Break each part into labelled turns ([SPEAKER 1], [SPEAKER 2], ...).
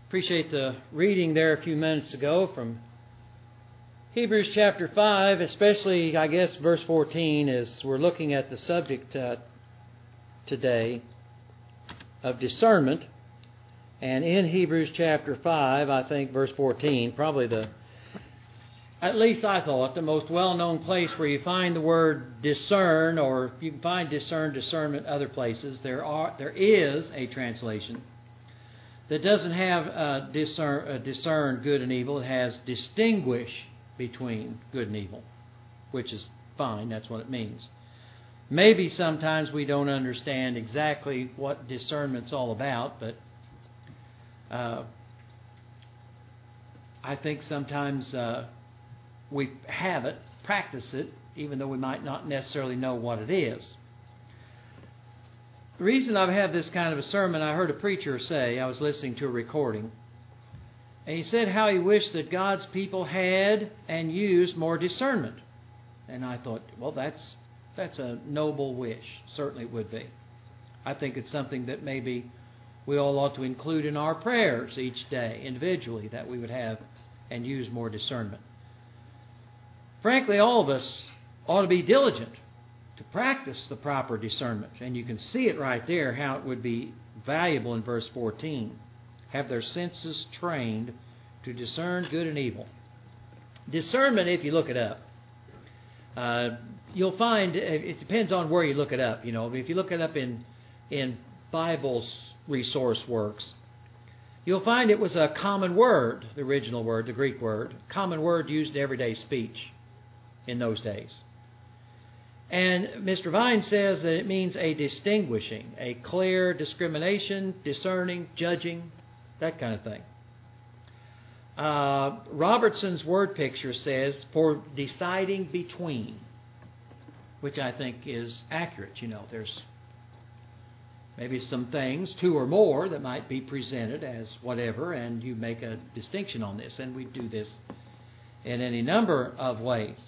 [SPEAKER 1] Appreciate the reading there a few minutes ago from Hebrews chapter 5, especially, I guess, verse 14, as we're looking at the subject today of discernment. And in Hebrews chapter 5, I think verse 14, probably at least I thought, the most well-known place where you find the word discern, or you can find discernment other places. There is a translation that doesn't have discern good and evil. It has distinguish between good and evil, which is fine. That's what it means. Maybe sometimes we don't understand exactly what discernment's all about, but I think sometimes we have it, practice it, even though we might not necessarily know what it is. The reason I've had this kind of a sermon, I heard a preacher say, I was listening to a recording, and he said how he wished that God's people had and used more discernment. And I thought, well, that's a noble wish. Certainly it would be. I think it's something that maybe we all ought to include in our prayers each day, individually, that we would have and use more discernment. Frankly, all of us ought to be diligent to practice the proper discernment. And you can see it right there, how it would be valuable in verse 14. Have their senses trained to discern good and evil. Discernment, if you look it up, you'll find, it depends on where you look it up. You know, if you look it up in Bible's resource works, you'll find it was a common word, the original word, the Greek word, common word used in everyday speech in those days. And Mr. Vine says that it means a distinguishing, a clear discrimination, discerning, judging, that kind of thing. Robertson's word picture says for deciding between, which I think is accurate. You know, there's maybe some things, two or more, that might be presented as whatever, and you make a distinction on this. And we do this in any number of ways.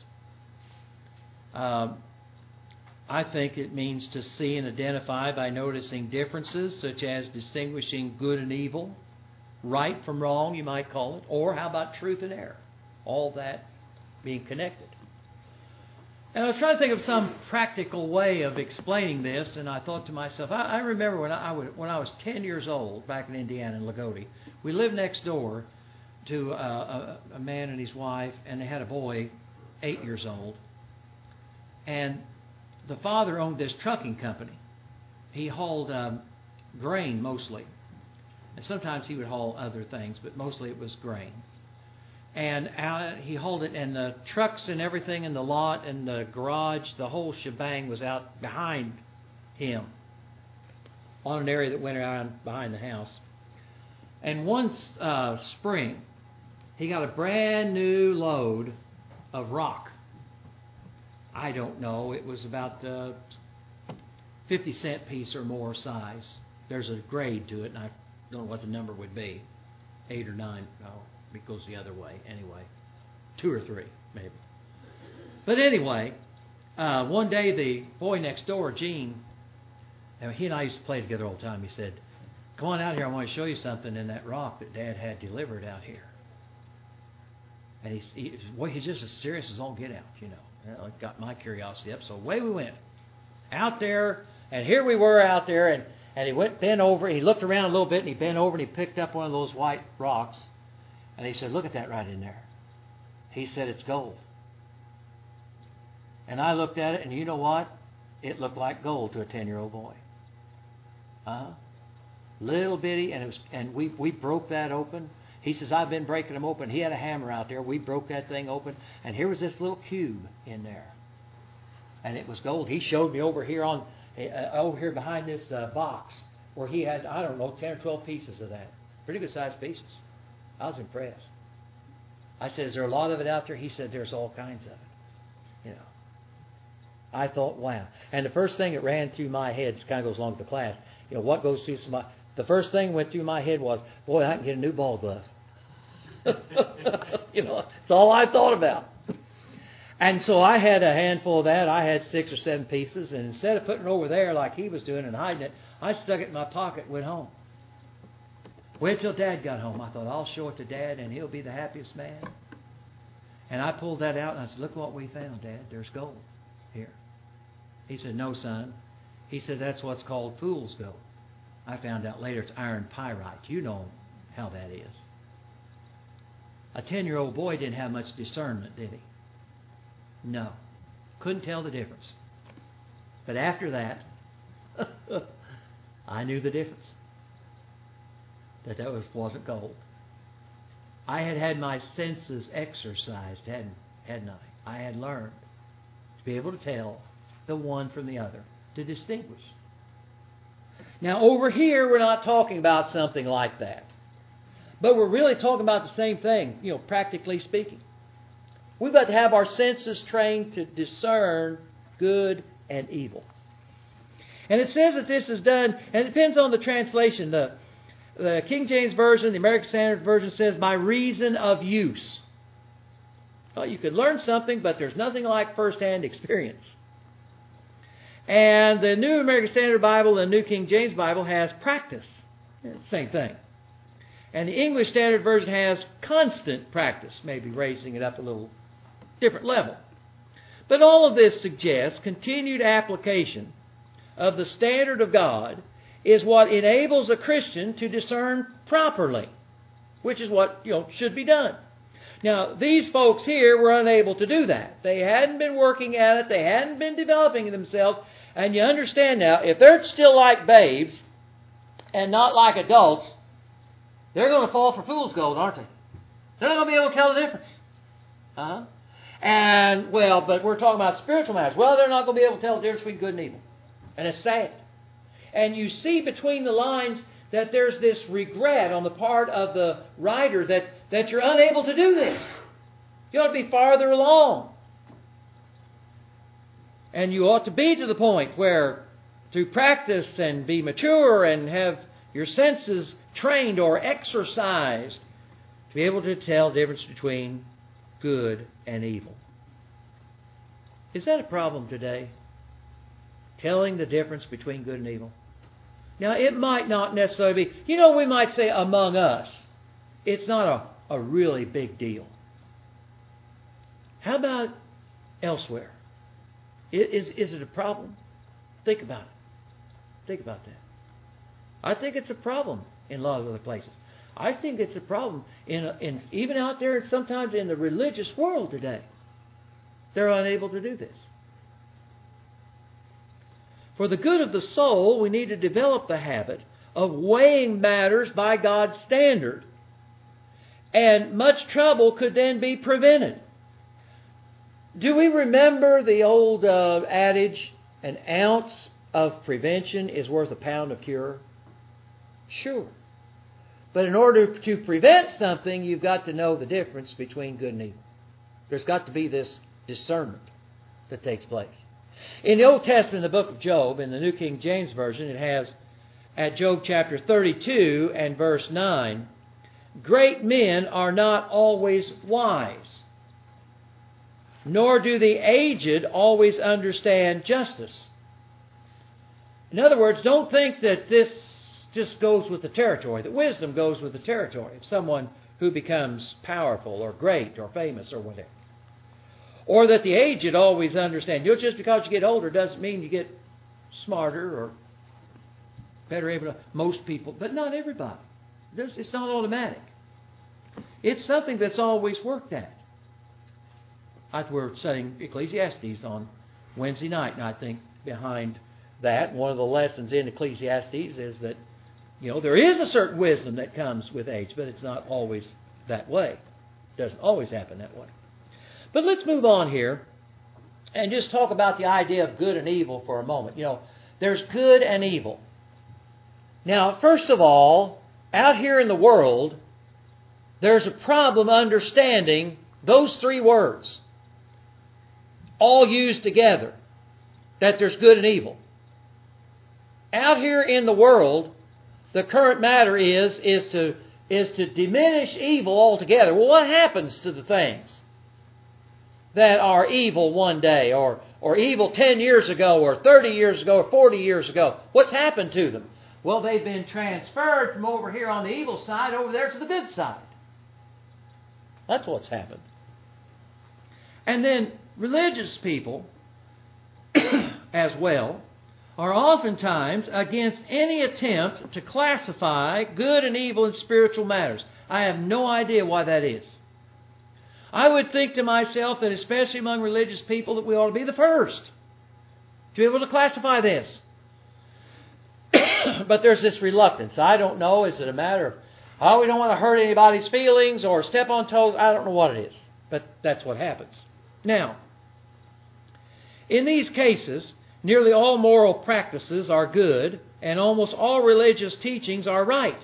[SPEAKER 1] I think it means to see and identify by noticing differences, such as distinguishing good and evil, right from wrong, you might call it, or how about truth and error? All that being connected. And I was trying to think of some practical way of explaining this, and I thought to myself, I remember when I was 10 years old, back in Indiana, in Lagodi. We lived next door to a man and his wife, and they had a boy, 8 years old. And the father owned this trucking company. He hauled grain mostly. And sometimes he would haul other things, but mostly it was grain. And he hauled it, and the trucks and everything in the lot and the garage, the whole shebang was out behind him on an area that went around behind the house. And one spring, he got a brand new load of rock. I don't know, it was about 50-cent piece or more size. There's a grade to it, and I don't know what the number would be. 8 or 9. No, it goes the other way. Anyway, 2 or 3, maybe. But anyway, one day the boy next door, Gene, he and I used to play together all the time. He said, "Come on out here, I want to show you something in that rock that Dad had delivered out here." And he's just as serious as all get out, you know. It got my curiosity up, so away we went. Out there, and here we were out there, and he bent over, he looked around a little bit, and he bent over, and he picked up one of those white rocks, and he said, "Look at that right in there." He said, "It's gold." And I looked at it, and you know what? It looked like gold to a 10-year-old boy. Little bitty, and we broke that open. He says, "I've been breaking them open." He had a hammer out there. We broke that thing open, and here was this little cube in there, and it was gold. He showed me over here behind this box where he had, I don't know, 10 or 12 pieces of that. Pretty good sized pieces. I was impressed. I said, "Is there a lot of it out there?" He said, "There's all kinds of it." You know, I thought, wow. And the first thing that ran through my head, this kind of goes along with the class. You know, what goes through the first thing that went through my head was, boy, I can get a new ball glove. You know, it's all I thought about. And so I had a handful of that. I had 6 or 7 pieces, and instead of putting it over there like he was doing and hiding it, I stuck it in my pocket and went home. Wait till Dad got home. I thought, I'll show it to Dad and he'll be the happiest man. And I pulled that out and I said, look what we found, Dad. There's gold here. He said, no, son. He said, that's what's called fool's gold. I found out later it's iron pyrite. You know how that is. A 10-year-old boy didn't have much discernment, did he? No. Couldn't tell the difference. But after that, I knew the difference. That wasn't gold. I had my senses exercised, hadn't I? I had learned to be able to tell the one from the other, to distinguish. Now, over here, we're not talking about something like that. But we're really talking about the same thing, practically speaking. We've got to have our senses trained to discern good and evil. And it says that this is done, and it depends on the translation. The King James Version, the American Standard Version says, by reason of use. Well, you could learn something, but there's nothing like first-hand experience. And the New American Standard Bible and the New King James Bible has practice. Same thing. And the English Standard Version has constant practice, maybe raising it up a little different level. But all of this suggests continued application of the standard of God is what enables a Christian to discern properly, which is what should be done. Now, these folks here were unable to do that. They hadn't been working at it. They hadn't been developing it themselves. And you understand now, if they're still like babes and not like adults, they're going to fall for fool's gold, aren't they? They're not going to be able to tell the difference. But we're talking about spiritual matters. Well, they're not going to be able to tell the difference between good and evil. And it's sad. And you see between the lines that there's this regret on the part of the writer that you're unable to do this. You ought to be farther along. And you ought to be to the point where to practice and be mature and have your senses trained or exercised to be able to tell the difference between good and evil. Is that a problem today? Telling the difference between good and evil? Now, it might not necessarily be, we might say among us, it's not a really big deal. How about elsewhere? Is it a problem? Think about it. Think about that. I think it's a problem in a lot of other places. I think it's a problem in even out there and sometimes in the religious world today. They're unable to do this. For the good of the soul, we need to develop the habit of weighing matters by God's standard. And much trouble could then be prevented. Do we remember the old adage, an ounce of prevention is worth a pound of cure? Sure. But in order to prevent something, you've got to know the difference between good and evil. There's got to be this discernment that takes place. In the Old Testament, in the book of Job, in the New King James Version, it has, at Job chapter 32 and verse 9, great men are not always wise, nor do the aged always understand justice. In other words, don't think that this just goes with the territory, that wisdom goes with the territory of someone who becomes powerful or great or famous or whatever. Or that the aged always understand. Just because you get older doesn't mean you get smarter or better able to, most people, but not everybody. It's not automatic. It's something that's always worked at. We're studying Ecclesiastes on Wednesday night, and I think behind that, one of the lessons in Ecclesiastes is that, there is a certain wisdom that comes with age, but it's not always that way. It doesn't always happen that way. But let's move on here and just talk about the idea of good and evil for a moment. There's good and evil. Now, first of all, out here in the world, there's a problem understanding those three words, all used together, that there's good and evil. Out here in the world, the current matter is to diminish evil altogether. Well, what happens to the things that are evil one day, or evil 10 years ago, or 30 years ago, or 40 years ago? What's happened to them? Well, they've been transferred from over here on the evil side over there to the good side. That's what's happened. And then religious people, as well, are oftentimes against any attempt to classify good and evil in spiritual matters. I have no idea why that is. I would think to myself that especially among religious people that we ought to be the first to be able to classify this. But there's this reluctance. I don't know, is it a matter of, oh, we don't want to hurt anybody's feelings or step on toes? I don't know what it is. But that's what happens. Now, in these cases, nearly all moral practices are good and almost all religious teachings are right.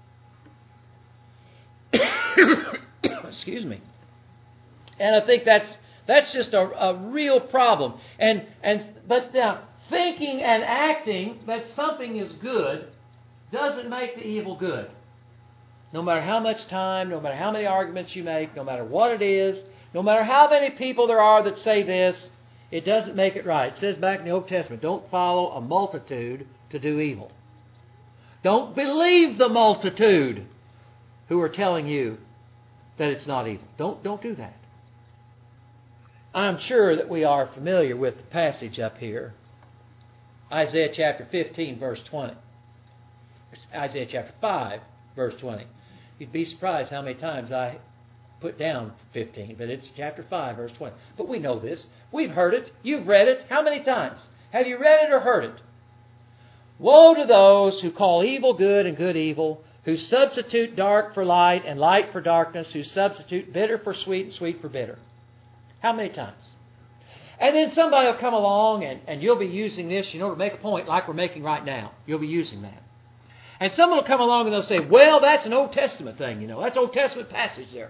[SPEAKER 1] Excuse me. And I think that's just a real problem. But thinking and acting that something is good doesn't make the evil good. No matter how much time, no matter how many arguments you make, no matter what it is, no matter how many people there are that say this, it doesn't make it right. It says back in the Old Testament, don't follow a multitude to do evil. Don't believe the multitude who are telling you that it's not evil. Don't do that. I'm sure that we are familiar with the passage up here. Isaiah chapter 15, verse 20. Isaiah chapter 5, verse 20. You'd be surprised how many times I put down 15, but it's chapter 5, verse 20. But we know this. We've heard it. You've read it. How many times? Have you read it or heard it? Woe to those who call evil good and good evil, who substitute dark for light and light for darkness, who substitute bitter for sweet and sweet for bitter. How many times? And then somebody will come along and you'll be using this, to make a point like we're making right now. You'll be using that. And someone will come along and they'll say, well, that's an Old Testament thing, That's Old Testament passage there.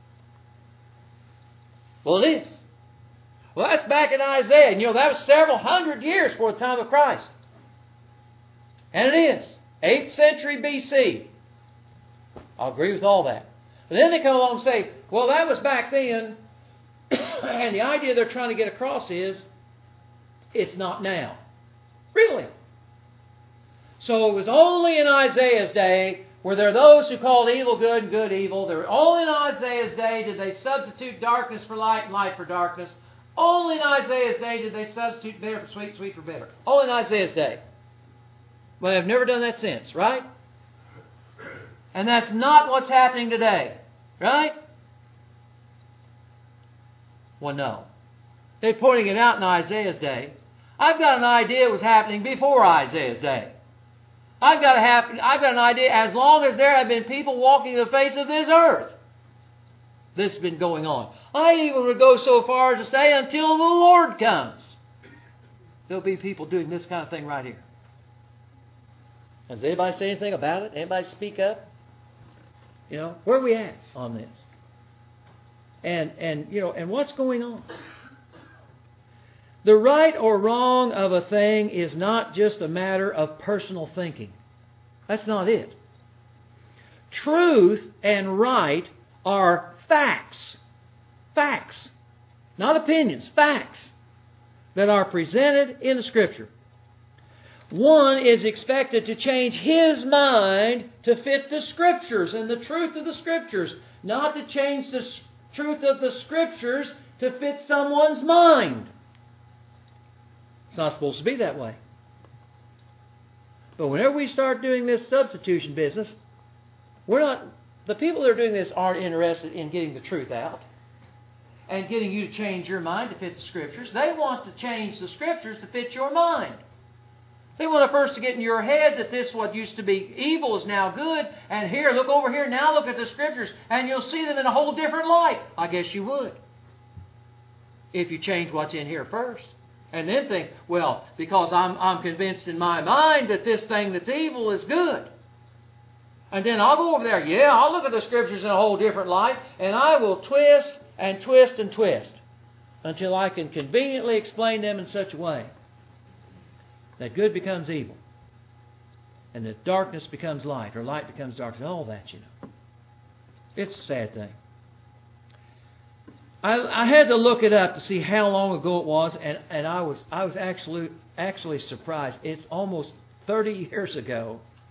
[SPEAKER 1] Well, it is. Well, that's back in Isaiah. And, that was several hundred years before the time of Christ. And it is. 8th century BC. I'll agree with all that. But then they come along and say, well, that was back then. And the idea they're trying to get across is, it's not now. Really? So it was only in Isaiah's day were there those who called evil good and good evil. There were only in Isaiah's day did they substitute darkness for light and light for darkness. Only in Isaiah's day did they substitute bitter for sweet, sweet for bitter. Only in Isaiah's day. Well, they've never done that since, right? And that's not what's happening today, right? Well, no. They're pointing it out in Isaiah's day. I've got an idea it was happening before Isaiah's day. I've got an idea as long as there have been people walking the face of this earth. This has been going on. I even would go so far as to say until the Lord comes. There'll be people doing this kind of thing right here. Does anybody say anything about it? Anybody speak up? Where are we at on this? And what's going on? The right or wrong of a thing is not just a matter of personal thinking. That's not it. Truth and right are facts. Facts. Not opinions. Facts that are presented in the Scripture. One is expected to change his mind to fit the Scriptures and the truth of the Scriptures, not to change the truth of the Scriptures to fit someone's mind. It's not supposed to be that way. But whenever we start doing this substitution business, the people that are doing this aren't interested in getting the truth out and getting you to change your mind to fit the Scriptures. They want to change the Scriptures to fit your mind. They want to first to get in your head that this what used to be evil is now good, and here, look over here, now look at the Scriptures, and you'll see them in a whole different light. I guess you would. If you change what's in here first. And then think, well, because I'm convinced in my mind that this thing that's evil is good. And then I'll go over there, I'll look at the Scriptures in a whole different light, and I will twist and twist and twist until I can conveniently explain them in such a way that good becomes evil, and that darkness becomes light, or light becomes darkness, all that, It's a sad thing. I had to look it up to see how long ago it was, and I was actually surprised. It's almost 30 years ago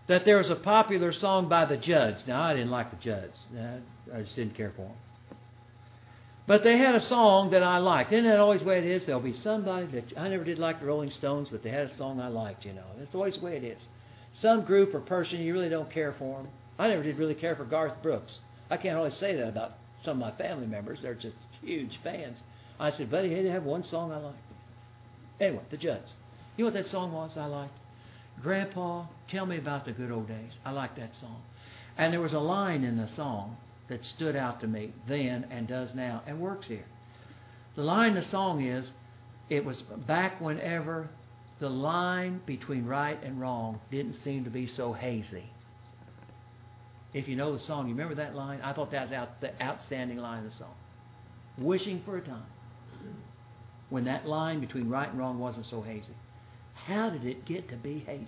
[SPEAKER 1] that there was a popular song by the Judds. Now, I didn't like the Judds. I just didn't care for them. But they had a song that I liked. Isn't that always the way it is? There'll be somebody that... I never did like the Rolling Stones, but they had a song I liked, you know. That's always the way it is. Some group or person, you really don't care for them. I never did really care for Garth Brooks. I can't always say that about some of my family members. They're just huge fans. I said, buddy, hey, they have one song I like. Anyway, the Judds. You know what that song was I liked? Grandpa, tell me about the good old days. I like that song. And there was a line in the song that stood out to me then and does now and works here. The line in the song is, it was back whenever the line between right and wrong didn't seem to be so hazy. If you know the song, you remember that line? I thought that was the outstanding line of the song. Wishing for a time when that line between right and wrong wasn't so hazy. How did it get to be hazy?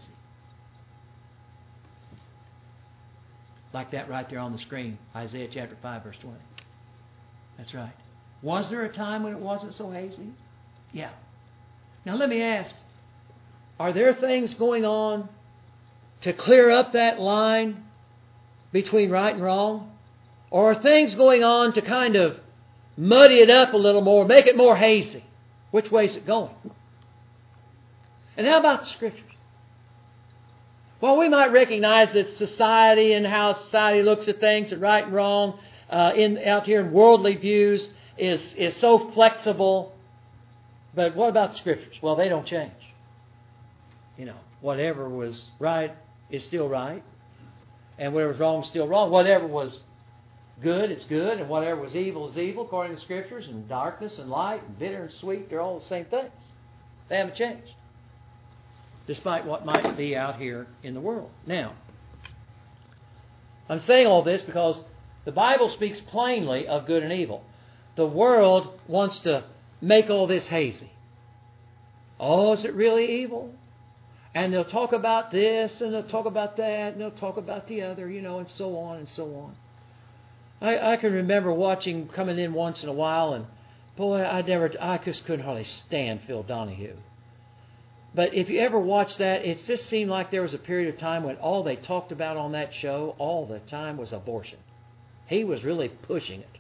[SPEAKER 1] Like that right there on the screen, Isaiah chapter 5, verse 20. That's right. Was there a time when it wasn't so hazy? Yeah. Now let me ask, are there things going on to clear up that line between right and wrong? Or are things going on to kind of muddy it up a little more, make it more hazy? Which way is it going? And how about the Scriptures? Well, we might recognize that society and how society looks at things and right and wrong out here in worldly views is so flexible. But what about the Scriptures? Well, they don't change. You know, whatever was right is still right. And whatever was wrong is still wrong. Whatever was good, it's good. And whatever was evil is evil, according to the Scriptures. And darkness and light and bitter and sweet, they're all the same things. They haven't changed, despite what might be out here in the world. Now, I'm saying all this because the Bible speaks plainly of good and evil. The world wants to make all this hazy. Oh, is it really evil? And they'll talk about this, and they'll talk about that, and they'll talk about the other, you know, and so on and so on. I can remember coming in once in a while, and boy, I just couldn't hardly stand Phil Donahue. But if you ever watched that, it just seemed like there was a period of time when all they talked about on that show all the time was abortion. He was really pushing it.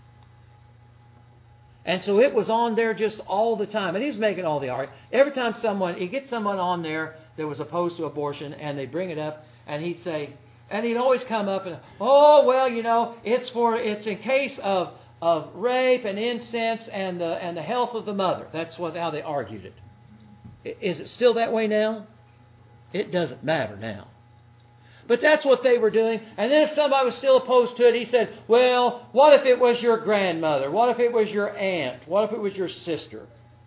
[SPEAKER 1] And so it was on there just all the time. And he's making all the argument. Every time he gets someone on there that was opposed to abortion, and they bring it up, and he'd say, and he'd always come up and, oh, well, you know, it's in case of rape and incest and the health of the mother. That's how they argued it. Is it still that way now? It doesn't matter now. But that's what they were doing. And then if somebody was still opposed to it, he said, well, what if it was your grandmother? What if it was your aunt? What if it was your sister?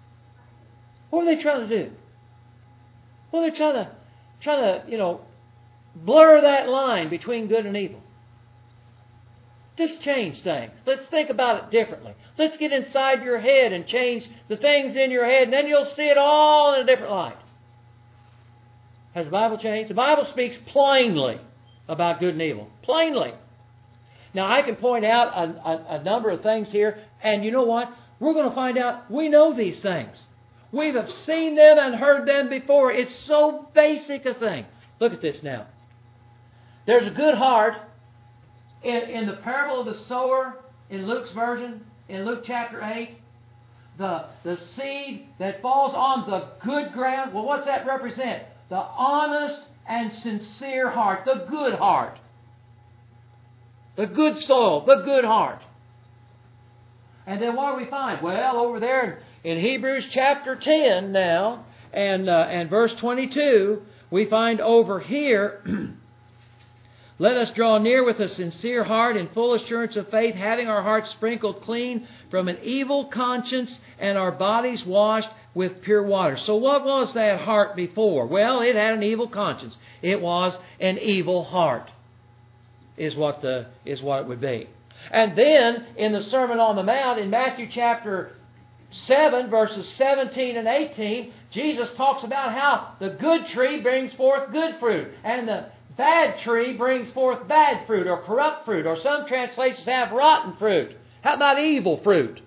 [SPEAKER 1] What are they trying to do? Well, they're trying to, blur that line between good and evil. Just change things. Let's think about it differently. Let's get inside your head and change the things in your head, and then you'll see it all in a different light. Has the Bible changed? The Bible speaks plainly about good and evil. Plainly. Now, I can point out a number of things here, and you know what? We're going to find out we know these things. We have seen them and heard them before. It's so basic a thing. Look at this now. There's a good heart in the parable of the sower in Luke's version, in Luke chapter 8. The seed that falls on the good ground. Well, what's that represent? The honest and sincere heart. The good heart. The good soul. The good heart. And then what do we find? Well, over there in Hebrews chapter 10 now, and verse 22, we find over here, let us draw near with a sincere heart in full assurance of faith, having our hearts sprinkled clean from an evil conscience and our bodies washed with pure water. So what was that heart before? Well, it had an evil conscience. It was an evil heart, is what it would be. And then in the Sermon on the Mount in Matthew chapter 7, verses 17 and 18, Jesus talks about how the good tree brings forth good fruit, and the bad tree brings forth bad fruit or corrupt fruit, or some translations have rotten fruit. How about evil fruit?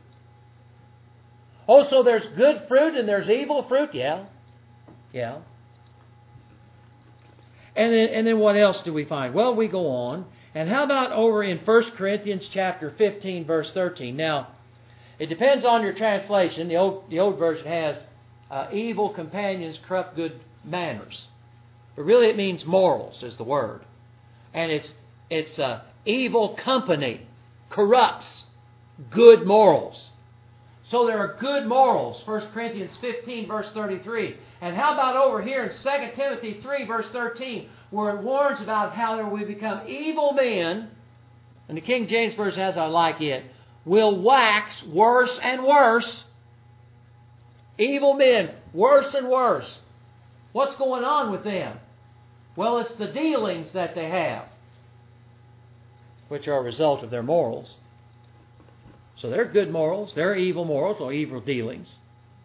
[SPEAKER 1] Oh, so there's good fruit and there's evil fruit? Yeah. And then what else do we find? Well, we go on. And how about over in 1 Corinthians chapter 15, verse 13? Now, it depends on your translation. The old version has evil companions corrupt good manners. But really it means morals is the word. And it's evil company corrupts good morals. So there are good morals, 1 Corinthians 15, verse 33. And how about over here in 2 Timothy 3, verse 13, where it warns about how there will become evil men, and the King James Version, as I like it, will wax worse and worse. Evil men, worse and worse. What's going on with them? Well, it's the dealings that they have, which are a result of their morals. So they're good morals, they're evil morals or evil dealings.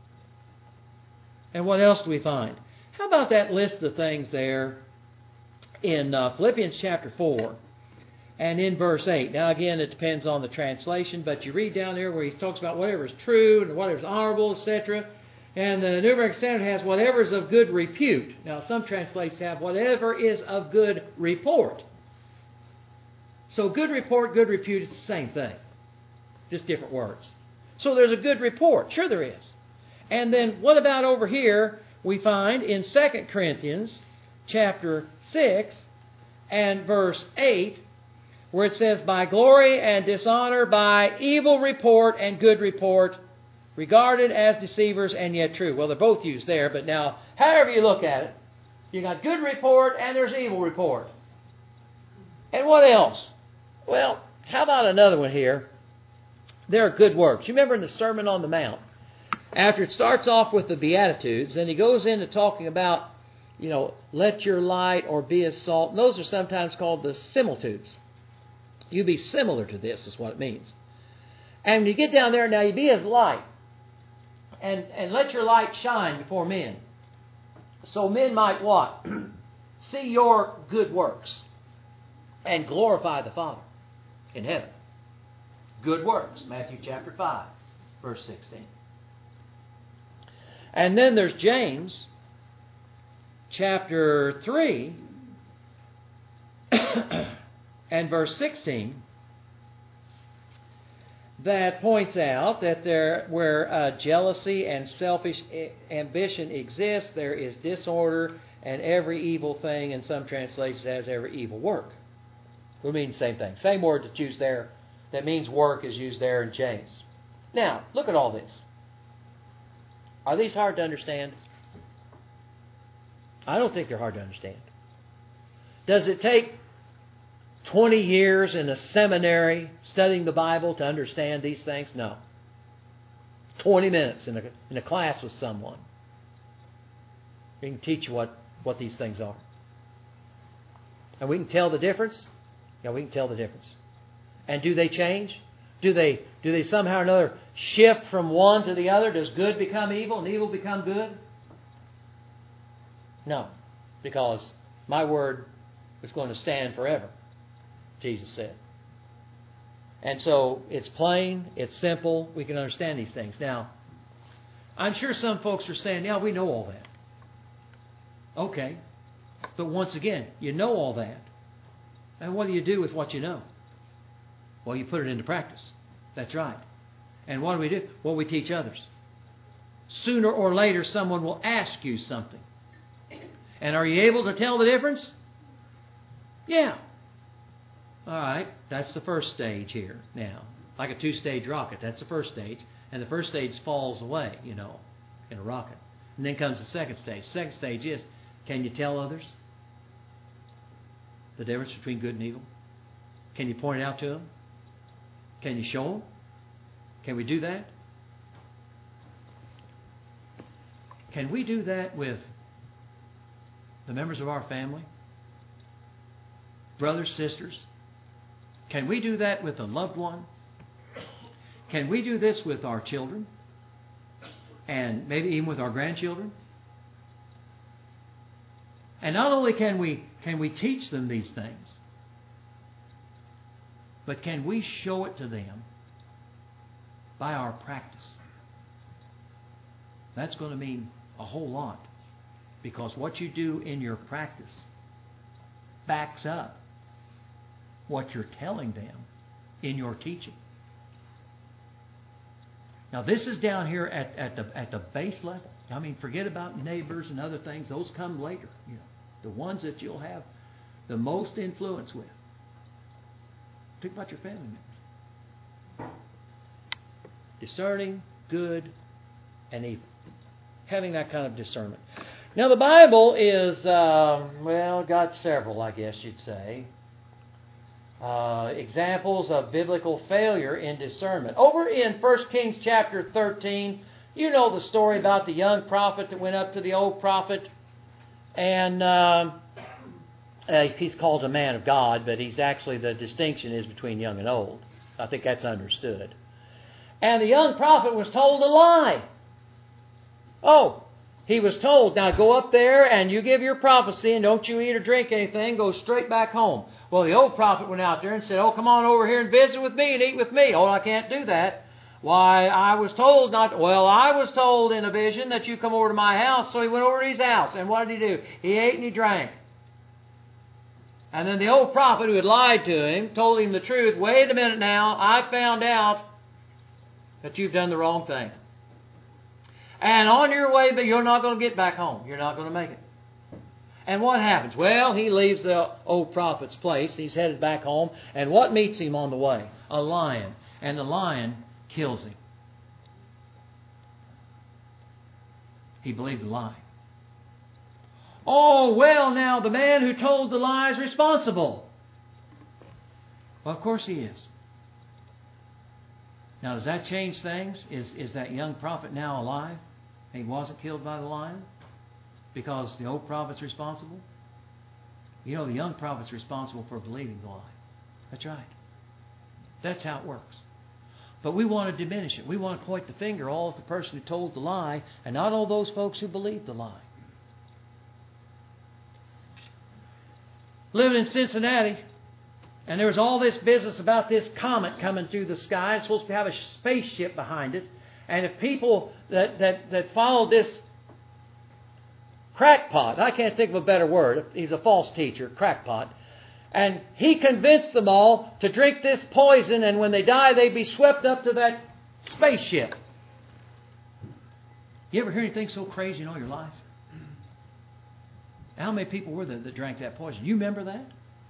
[SPEAKER 1] And what else do we find? How about that list of things there in Philippians chapter 4 and in verse 8? Now again, it depends on the translation, but you read down there where he talks about whatever is true and whatever is honorable, etc. And the New American Standard has whatever is of good repute. Now some translations have whatever is of good report. So good report, good repute, it's the same thing. Just different words. So there's a good report. Sure there is. And then what about over here? We find in 2 Corinthians chapter 6 and verse 8, where it says, by glory and dishonor, by evil report and good report, regarded as deceivers and yet true. Well, they're both used there, but now, however you look at it, you got good report and there's evil report. And what else? Well, how about another one here? There are good works. You remember in the Sermon on the Mount, after it starts off with the Beatitudes, then he goes into talking about, let your light or be as salt. And those are sometimes called the similitudes. You be similar to this is what it means. And when you get down there, now you be as light. And let your light shine before men. So men might what? See your good works and glorify the Father in heaven. Good works, Matthew chapter 5, verse 16. And then there's James chapter 3 and verse 16 that points out that where jealousy and selfish ambition exist, there is disorder, and every evil thing, in some translations, has every evil work. It means the same thing. Same word that's used there that means work is used there in James. Now, look at all this. Are these hard to understand? I don't think they're hard to understand. Does it take 20 years in a seminary studying the Bible to understand these things? No. 20 minutes in a class with someone. We can teach you what these things are. And we can tell the difference. Yeah, we can tell the difference. And do they change? Do they somehow or another shift from one to the other? Does good become evil and evil become good? No. Because my word is going to stand forever, Jesus said. And so it's plain, it's simple, we can understand these things. Now, I'm sure some folks are saying, yeah, we know all that. Okay. But once again, you know all that. And what do you do with what you know? Well, you put it into practice. That's right. And what do? Well, we teach others. Sooner or later, someone will ask you something. And are you able to tell the difference? Yeah. All right. That's the first stage here now. Like a 2-stage rocket. That's the first stage. And the first stage falls away, in a rocket. And then comes the second stage. Second stage is, can you tell others the difference between good and evil? Can you point it out to them? Can you show them? Can we do that? Can we do that with the members of our family? Brothers, sisters? Can we do that with a loved one? Can we do this with our children? And maybe even with our grandchildren? And not only can we teach them these things, but can we show it to them by our practice? That's going to mean a whole lot. Because what you do in your practice backs up what you're telling them in your teaching. Now, this is down here at the base level. I mean, forget about neighbors and other things. Those come later. You know, the ones that you'll have the most influence with. Think about your family members. Discerning good and evil. Having that kind of discernment. Now, the Bible is, got several, I guess you'd say. Examples of biblical failure in discernment. Over in 1 Kings chapter 13, you know the story about the young prophet that went up to the old prophet. And he's called a man of God, but he's actually, the distinction is between young and old. I think that's understood. And the young prophet was told to lie. Oh, he was told, now go up there and you give your prophecy and don't you eat or drink anything, go straight back home. Well, the old prophet went out there and said, oh, come on over here and visit with me and eat with me. Oh, I can't do that. Why, I was told not. Well, I was told in a vision that you come over to my house. So he went over to his house. And what did he do? He ate and he drank. And then the old prophet who had lied to him told him the truth. Wait a minute now. I found out that you've done the wrong thing. And on your way, but you're not going to get back home. You're not going to make it. And what happens? Well, he leaves the old prophet's place. He's headed back home. And what meets him on the way? A lion. And the lion kills him. He believed the lie. Oh, well, now the man who told the lie is responsible. Well, of course he is. Now, does that change things? Is that young prophet now alive? And he wasn't killed by the lion? Because the old prophet's responsible? You know, the young prophet's responsible for believing the lie. That's right. That's how it works. But we want to diminish it. We want to point the finger all at the person who told the lie and not all those folks who believed the lie. Living in Cincinnati, and there was all this business about this comet coming through the sky. It's supposed to have a spaceship behind it. And if people that followed this crackpot, I can't think of a better word. He's a false teacher, crackpot. And he convinced them all to drink this poison, and when they die, they'd be swept up to that spaceship. You ever hear anything so crazy in all your life? How many people were there that drank that poison? You remember that?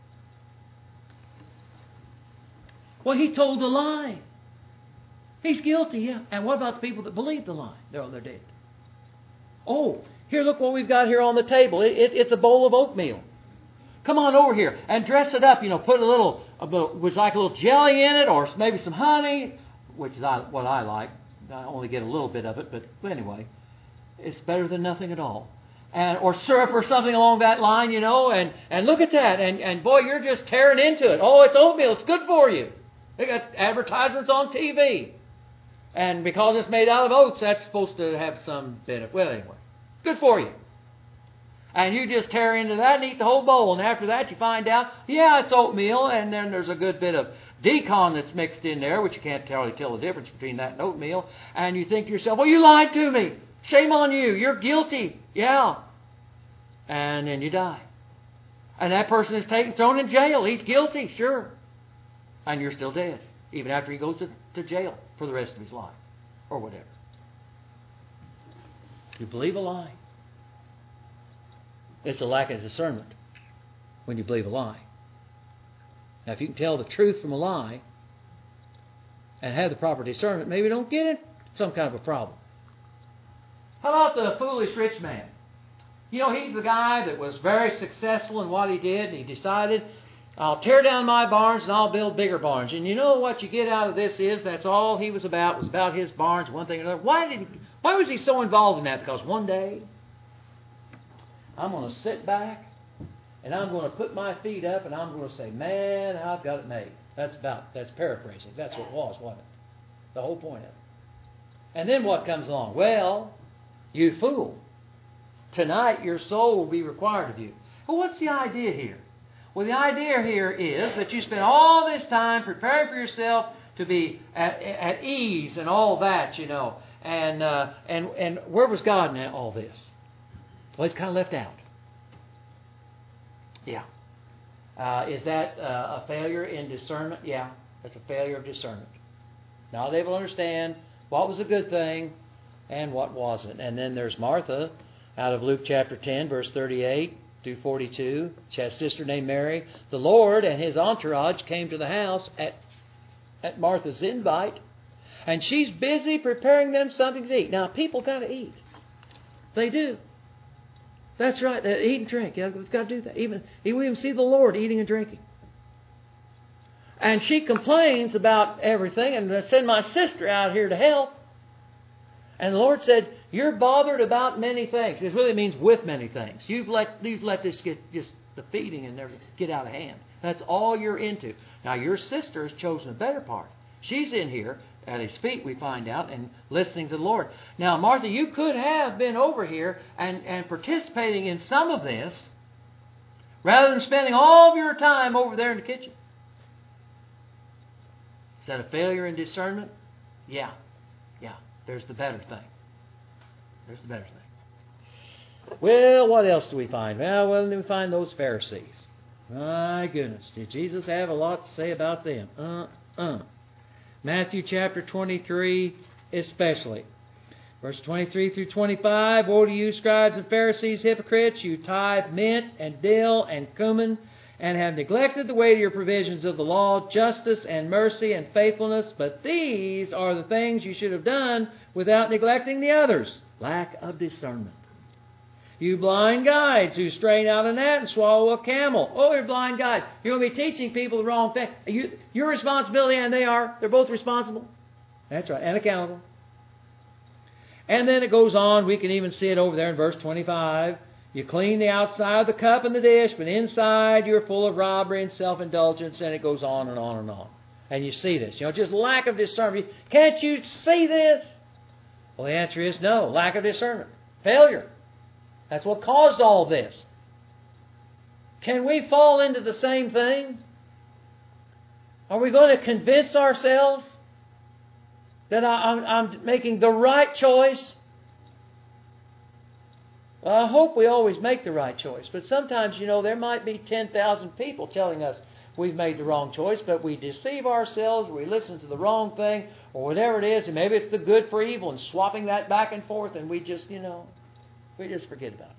[SPEAKER 1] Well, he told a lie. He's guilty, yeah. And what about the people that believed the lie? They're dead. Oh, here, look what we've got here on the table. It's a bowl of oatmeal. Come on over here and dress it up. You know, put a little jelly in it, or maybe some honey, which is what I like. I only get a little bit of it, but anyway, it's better than nothing at all. Or syrup or something along that line, you know, and look at that, and boy, you're just tearing into it. Oh, it's oatmeal, it's good for you. They got advertisements on TV. And because it's made out of oats, that's supposed to have some benefit. Well, anyway, it's good for you. And you just tear into that and eat the whole bowl. And after that, you find out, yeah, it's oatmeal, and then there's a good bit of decon that's mixed in there, which you can't really tell the difference between that and oatmeal. And you think to yourself, well, you lied to me. Shame on you. You're guilty. Yeah. And then you die. And that person is thrown in jail. He's guilty, sure. And you're still dead, even after he goes to jail for the rest of his life, or whatever. You believe a lie. It's a lack of discernment when you believe a lie. Now, if you can tell the truth from a lie and have the proper discernment, maybe don't get in some kind of a problem. How about the foolish rich man? You know, he's the guy that was very successful in what he did, and he decided, I'll tear down my barns and I'll build bigger barns. And you know what you get out of this is that's all he was about his barns, one thing or another. Why was he so involved in that? Because one day, I'm going to sit back and I'm going to put my feet up and I'm going to say, man, I've got it made. That's paraphrasing. That's what it was, wasn't it? The whole point of it. And then what comes along? Well, you fool. Tonight your soul will be required of you. Well, what's the idea here? Well, the idea here is that you spend all this time preparing for yourself to be at ease and all that, you know. And where was God in all this? Well, he's kind of left out. Yeah. Is that a failure in discernment? Yeah, that's a failure of discernment. Not able to understand what was a good thing and what wasn't. And then there's Martha out of Luke chapter 10, verse 38 through 42. She has a sister named Mary. The Lord and His entourage came to the house at Martha's invite, and she's busy preparing them something to eat. Now, people got to eat. They do. That's right. They eat and drink. Yeah, we've got to do that. We even see the Lord eating and drinking. And she complains about everything and send my sister out here to help. And the Lord said, you're bothered about many things. It really means with many things. You've let this get just the feeding and everything get out of hand. That's all you're into. Now your sister has chosen a better part. She's in here at His feet, we find out, and listening to the Lord. Now, Martha, you could have been over here and participating in some of this rather than spending all of your time over there in the kitchen. Is that a failure in discernment? Yeah. There's the better thing. There's the better thing. Well, what else do we find? Well, then we find those Pharisees. My goodness, did Jesus have a lot to say about them? Matthew chapter 23 especially. Verse 23 through 25, woe to you, scribes and Pharisees, hypocrites! You tithe mint and dill and cumin, and have neglected the weightier provisions of the law, justice and mercy and faithfulness. But these are the things you should have done without neglecting the others. Lack of discernment. You blind guides who strain out a gnat and swallow a camel. Oh, you're a blind guide. You're going to be teaching people the wrong thing. Your responsibility, and they're both responsible. That's right, and accountable. And then it goes on. We can even see it over there in verse 25. You clean the outside of the cup and the dish, but inside you're full of robbery and self-indulgence, and it goes on and on and on. And you see this. Just lack of discernment. Can't you see this? Well, the answer is no. Lack of discernment. Failure. That's what caused all this. Can we fall into the same thing? Are we going to convince ourselves that I'm making the right choice? Well, I hope we always make the right choice. But sometimes, there might be 10,000 people telling us we've made the wrong choice, but we deceive ourselves, we listen to the wrong thing, or whatever it is, and maybe it's the good for evil, and swapping that back and forth, and we just forget about it.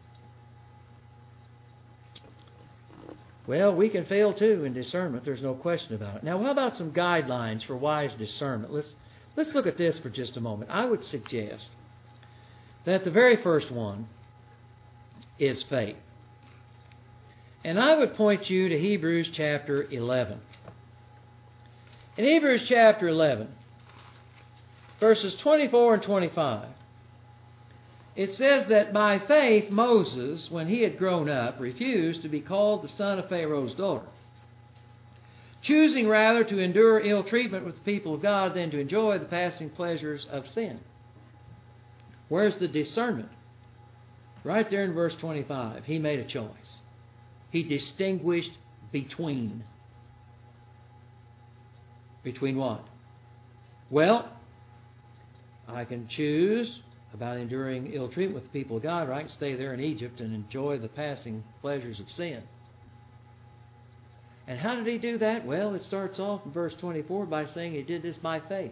[SPEAKER 1] Well, we can fail too in discernment. There's no question about it. Now, how about some guidelines for wise discernment? Let's look at this for just a moment. I would suggest that the very first one is faith. And I would point you to Hebrews chapter 11. In Hebrews chapter 11, verses 24 and 25, it says that by faith Moses, when he had grown up, refused to be called the son of Pharaoh's daughter, choosing rather to endure ill treatment with the people of God than to enjoy the passing pleasures of sin. Where's the discernment? Right there in verse 25, he made a choice. He distinguished between. Between what? Well, I can choose about enduring ill treatment with the people of God, or I can stay there in Egypt and enjoy the passing pleasures of sin. And how did he do that? Well, it starts off in verse 24 by saying he did this by faith.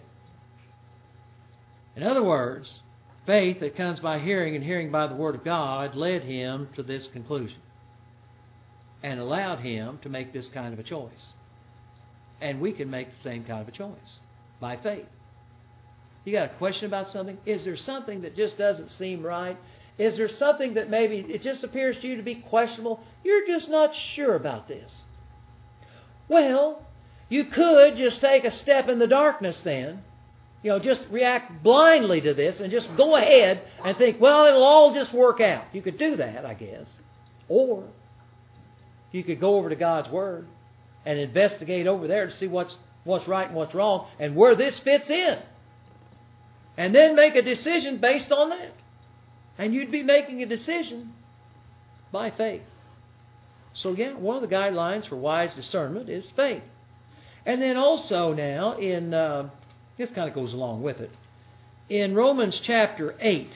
[SPEAKER 1] In other words, faith that comes by hearing and hearing by the Word of God led him to this conclusion and allowed him to make this kind of a choice. And we can make the same kind of a choice by faith. You got a question about something? Is there something that just doesn't seem right? Is there something that maybe it just appears to you to be questionable? You're just not sure about this. Well, you could just take a step in the darkness then. Just react blindly to this and just go ahead and think, well, it'll all just work out. You could do that, I guess. Or you could go over to God's Word and investigate over there to see what's right and what's wrong and where this fits in. And then make a decision based on that. And you'd be making a decision by faith. So, one of the guidelines for wise discernment is faith. And then also now in... this kind of goes along with it. In Romans chapter 8,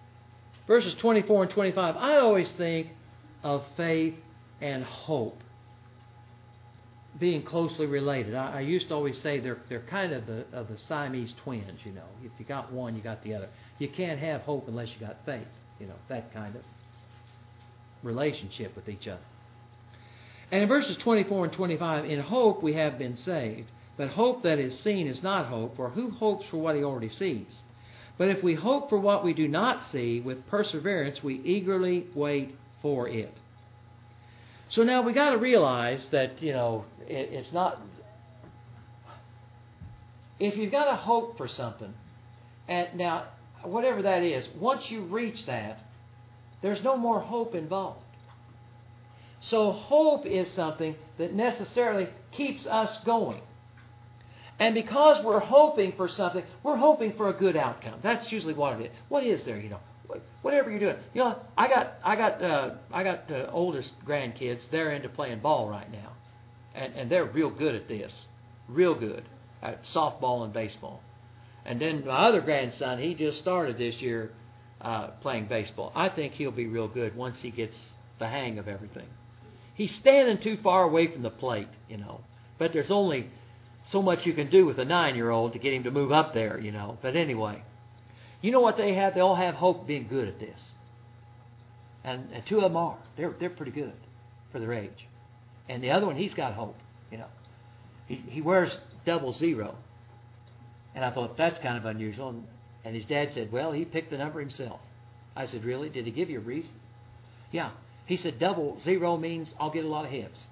[SPEAKER 1] verses 24 and 25, I always think of faith and hope being closely related. I used to always say they're kind of the Siamese twins, you know. If you got one, you got the other. You can't have hope unless you got faith, you know, that kind of relationship with each other. And in verses 24 and 25, in hope we have been saved, but hope that is seen is not hope, for who hopes for what he already sees? But if we hope for what we do not see, with perseverance we eagerly wait for it. So now we got to realize that, you know, it's not... If you've got a hope for something, and now, whatever that is, once you reach that, there's no more hope involved. So hope is something that necessarily keeps us going. And because we're hoping for something, we're hoping for a good outcome. That's usually what it is. What is there, you know? Whatever you're doing. You know, I got the oldest grandkids. They're into playing ball right now. And they're real good at this. Real good at softball and baseball. And then my other grandson, he just started this year playing baseball. I think he'll be real good once he gets the hang of everything. He's standing too far away from the plate, you know. But there's only so much you can do with a 9-year-old to get him to move up there, you know. But anyway, you know what they have? They all have hope of being good at this. And two of them are. They're pretty good for their age. And the other one, he's got hope, you know. He wears 00. And I thought, that's kind of unusual. And his dad said, well, he picked the number himself. I said, really? Did he give you a reason? Yeah. He said 00 means I'll get a lot of hits.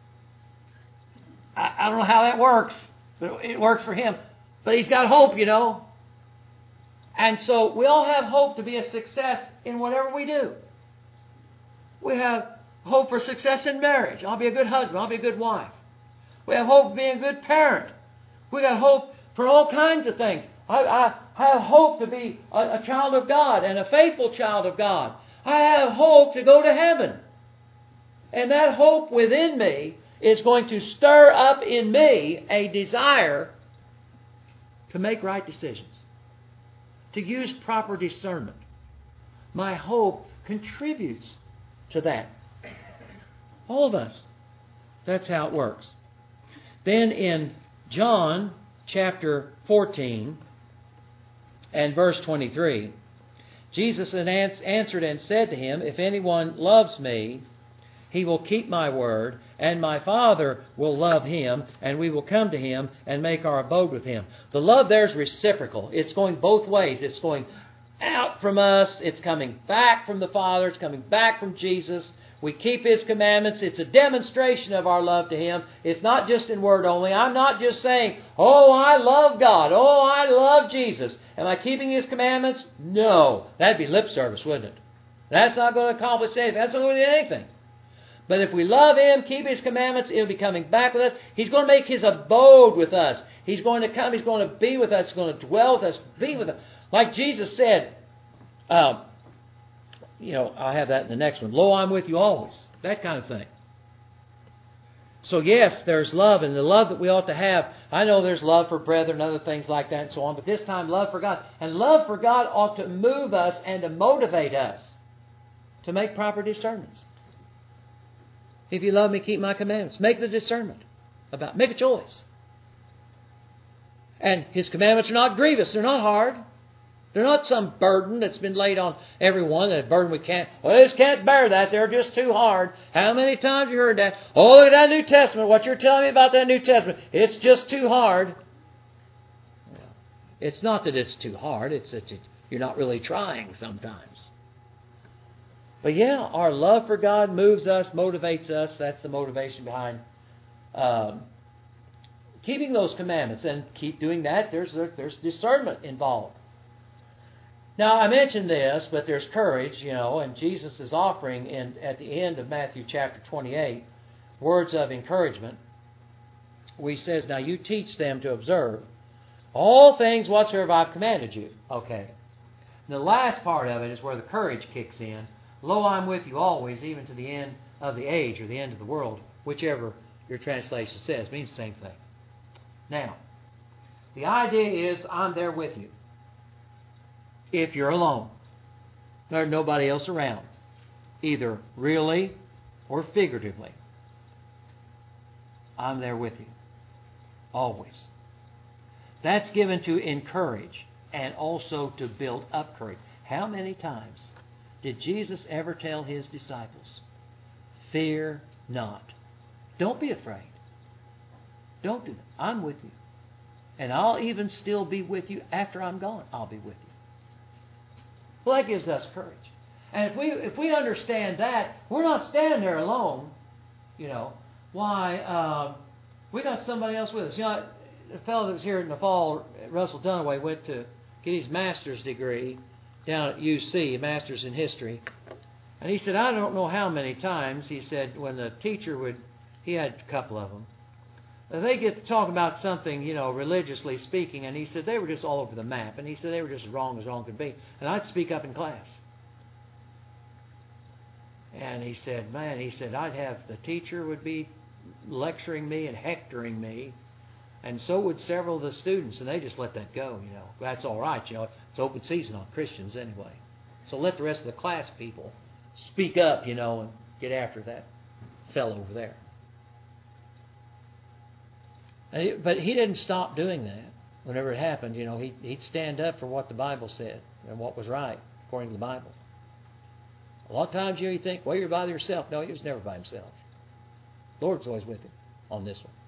[SPEAKER 1] I don't know how that works, but it works for him. But he's got hope, you know. And so we all have hope to be a success in whatever we do. We have hope for success in marriage. I'll be a good husband. I'll be a good wife. We have hope of being a good parent. We got hope for all kinds of things. I have hope to be a child of God and a faithful child of God. I have hope to go to heaven. And that hope within me is going to stir up in me a desire to make right decisions, to use proper discernment. My hope contributes to that. All of us. That's how it works. Then in John chapter 14 and verse 23, Jesus answered and said to him, if anyone loves me, he will keep my word, and my Father will love him, and we will come to him and make our abode with him. The love there is reciprocal. It's going both ways. It's going out from us. It's coming back from the Father. It's coming back from Jesus. We keep His commandments. It's a demonstration of our love to Him. It's not just in word only. I'm not just saying, oh, I love God. Oh, I love Jesus. Am I keeping His commandments? No. That'd be lip service, wouldn't it? That's not going to accomplish anything. That's not going to do anything. But if we love Him, keep His commandments, He'll be coming back with us. He's going to make His abode with us. He's going to come. He's going to be with us. He's going to dwell with us, be with us. Like Jesus said, I'll have that in the next one. Lo, I'm with you always. That kind of thing. So yes, there's love, and the love that we ought to have. I know there's love for brethren and other things like that and so on, but this time love for God. And love for God ought to move us and to motivate us to make proper discernments. If you love me, keep my commandments. Make the discernment. Make a choice. And His commandments are not grievous. They're not hard. They're not some burden that's been laid on everyone. A burden we can't. Well, I just can't bear that. They're just too hard. How many times have you heard that? Oh, look at that New Testament. What you're telling me about that New Testament. It's just too hard. It's not that it's too hard. It's that you're not really trying sometimes. But yeah, our love for God moves us, motivates us. That's the motivation behind keeping those commandments. And keep doing that. There's discernment involved. Now, I mentioned this, but there's courage, and Jesus is offering at the end of Matthew chapter 28 words of encouragement. Where He says, now you teach them to observe all things whatsoever I've commanded you. Okay. And the last part of it is where the courage kicks in. Lo, I'm with you always, even to the end of the age or the end of the world, whichever your translation says. It means the same thing. Now, the idea is I'm there with you. If you're alone. There's nobody else around. Either really or figuratively. I'm there with you. Always. That's given to encourage and also to build up courage. How many times did Jesus ever tell His disciples, fear not? Don't be afraid. Don't do that. I'm with you. And I'll even still be with you after I'm gone. I'll be with you. Well, that gives us courage. And if we understand that, we're not standing there alone. You know, why? We got somebody else with us. You know, the fellow that was here in the fall, Russell Dunaway, went to get his master's degree down at UC, master's in history. And he said, I don't know how many times, he said, when the teacher would, he had a couple of them, they get to talk about something, you know, religiously speaking, and he said they were just all over the map. And he said they were just as wrong could be. And I'd speak up in class. And he said, man, I'd have, the teacher would be lecturing me and hectoring me, and so would several of the students, and they just let that go, you know. That's all right, you know. It's open season on Christians anyway. So let the rest of the class people speak up, you know, and get after that fellow over there. But he didn't stop doing that. Whenever it happened, you know, he'd stand up for what the Bible said and what was right according to the Bible. A lot of times you think, well, you're by yourself. No, he was never by himself. The Lord's always with him on this one.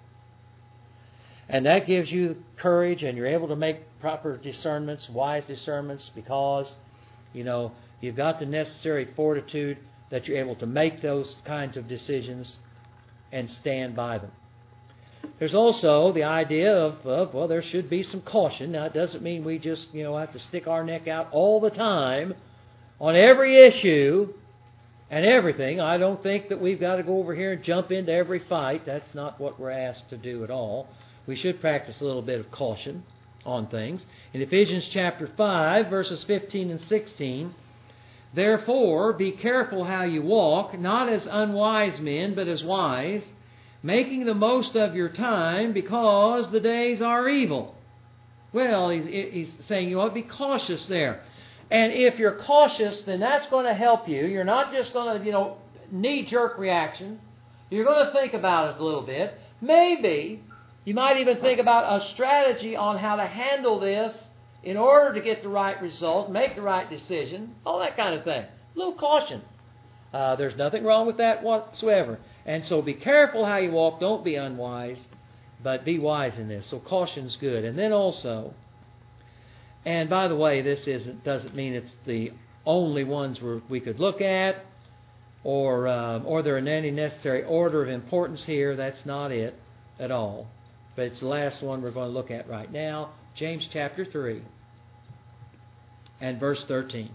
[SPEAKER 1] And that gives you courage, and you're able to make proper discernments, wise discernments, because, you know, you've got the necessary fortitude that you're able to make those kinds of decisions and stand by them. There's also the idea of well, there should be some caution. Now, it doesn't mean we just, you know, have to stick our neck out all the time on every issue and everything. I don't think that we've got to go over here and jump into every fight. That's not what we're asked to do at all. We should practice a little bit of caution on things. In Ephesians chapter 5, verses 15 and 16, therefore, be careful how you walk, not as unwise men, but as wise, making the most of your time, because the days are evil. Well, he's saying you ought to be cautious there. And if you're cautious, then that's going to help you. You're not just going to, you know, knee-jerk reaction. You're going to think about it a little bit. Maybe you might even think about a strategy on how to handle this in order to get the right result, make the right decision, all that kind of thing. A little caution. There's nothing wrong with that whatsoever. And so be careful how you walk. Don't be unwise, but be wise in this. So caution's good. And then also, and by the way, this doesn't mean it's the only ones we could look at, or they're in any necessary order of importance here. That's not it at all. But it's the last one we're going to look at right now, James chapter 3 and verse 13.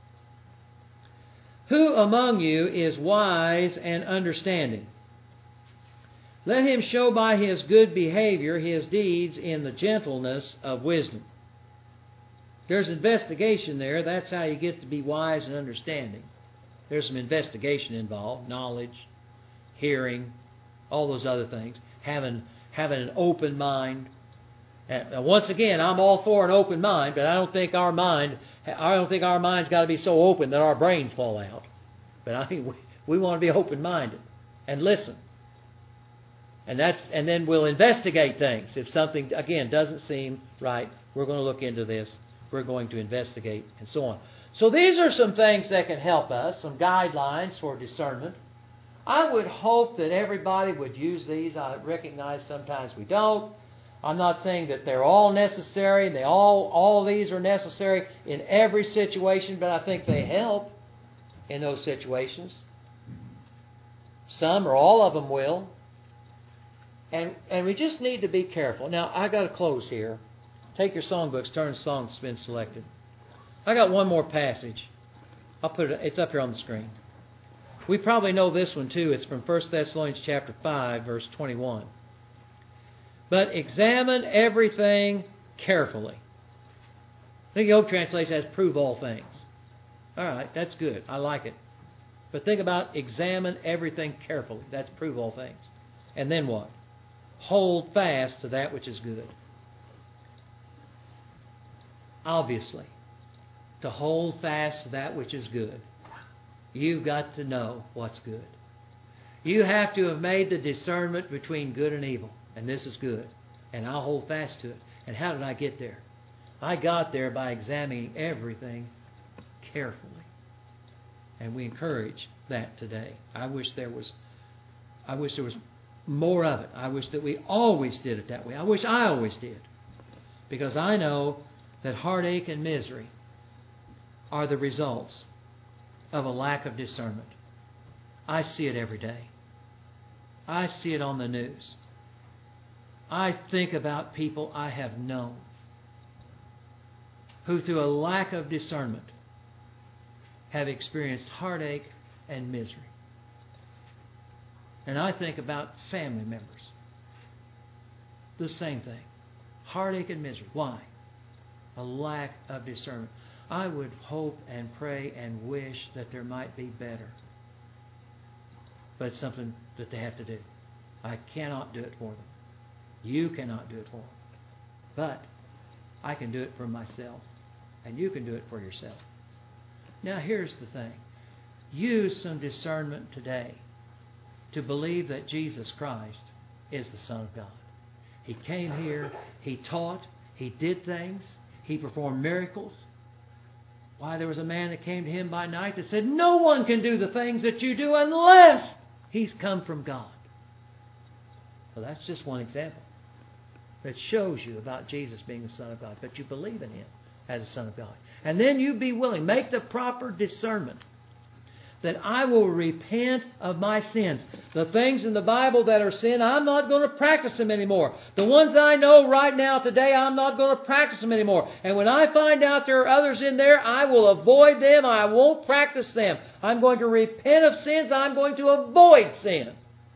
[SPEAKER 1] Who among you is wise and understanding? Let him show by his good behavior his deeds in the gentleness of wisdom. There's investigation there. That's how you get to be wise and understanding. There's some investigation involved, knowledge, hearing, all those other things. Having an open mind. And once again, I'm all for an open mind, but I don't think our mind's got to be so open that our brains fall out. But I think we want to be open-minded and listen. And then we'll investigate things. If something, again, doesn't seem right, we're going to look into this. We're going to investigate and so on. So these are some things that can help us, some guidelines for discernment. I would hope that everybody would use these. I recognize sometimes we don't. I'm not saying that they're all necessary and all these are necessary in every situation, but I think they help in those situations. Some or all of them will. And we just need to be careful. Now, I got to close here. Take your songbooks, turn to the song that's been selected. I got one more passage. It's up here on the screen. We probably know this one too. It's from 1 Thessalonians chapter 5, verse 21. But examine everything carefully. I think the old translation has prove all things. All right, that's good. I like it. But think about examine everything carefully. That's prove all things. And then what? Hold fast to that which is good. Obviously, to hold fast to that which is good, you've got to know what's good. You have to have made the discernment between good and evil. And this is good. And I'll hold fast to it. And how did I get there? I got there by examining everything carefully. And we encourage that today. I wish there was more of it. I wish that we always did it that way. I wish I always did. Because I know that heartache and misery are the results of a lack of discernment. I see it every day. I see it on the news. I think about people I have known who through a lack of discernment have experienced heartache and misery. And I think about family members. The same thing. Heartache and misery. Why? A lack of discernment. I would hope and pray and wish that there might be better. But it's something that they have to do. I cannot do it for them. You cannot do it for them. But I can do it for myself. And you can do it for yourself. Now here's the thing. Use some discernment today to believe that Jesus Christ is the Son of God. He came here, He taught, He did things, He performed miracles. Why, there was a man that came to Him by night that said, no one can do the things that you do unless he's come from God. Well, that's just one example that shows you about Jesus being the Son of God, that you believe in Him as the Son of God. And then you be willing, make the proper discernment that I will repent of my sins. The things in the Bible that are sin, I'm not going to practice them anymore. The ones I know right now today, I'm not going to practice them anymore. And when I find out there are others in there, I will avoid them. I won't practice them. I'm going to repent of sins. I'm going to avoid sin.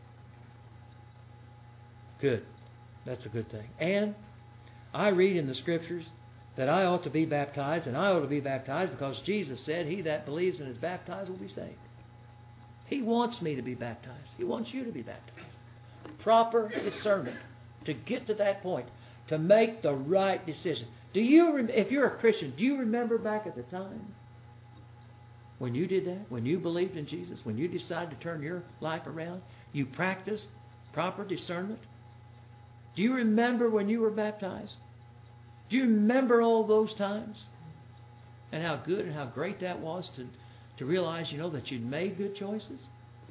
[SPEAKER 1] Good. That's a good thing. And I read in the Scriptures that I ought to be baptized, and I ought to be baptized because Jesus said, he that believes and is baptized will be saved. He wants me to be baptized. He wants you to be baptized. Proper discernment to get to that point, to make the right decision. If you're a Christian, do you remember back at the time when you did that? When you believed in Jesus? When you decided to turn your life around? You practiced proper discernment? Do you remember when you were baptized? Do you remember all those times? And how good and how great that was to realize, that you'd made good choices?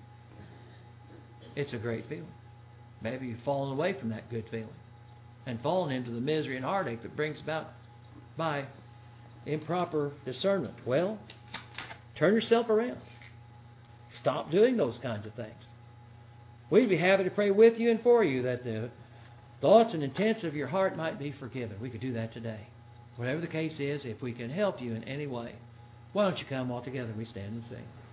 [SPEAKER 1] It's a great feeling. Maybe you've fallen away from that good feeling and fallen into the misery and heartache that brings about by improper discernment. Well, turn yourself around. Stop doing those kinds of things. We'd be happy to pray with you and for you that the thoughts and intents of your heart might be forgiven. We could do that today. Whatever the case is, if we can help you in any way, why don't you come all together and we stand and sing.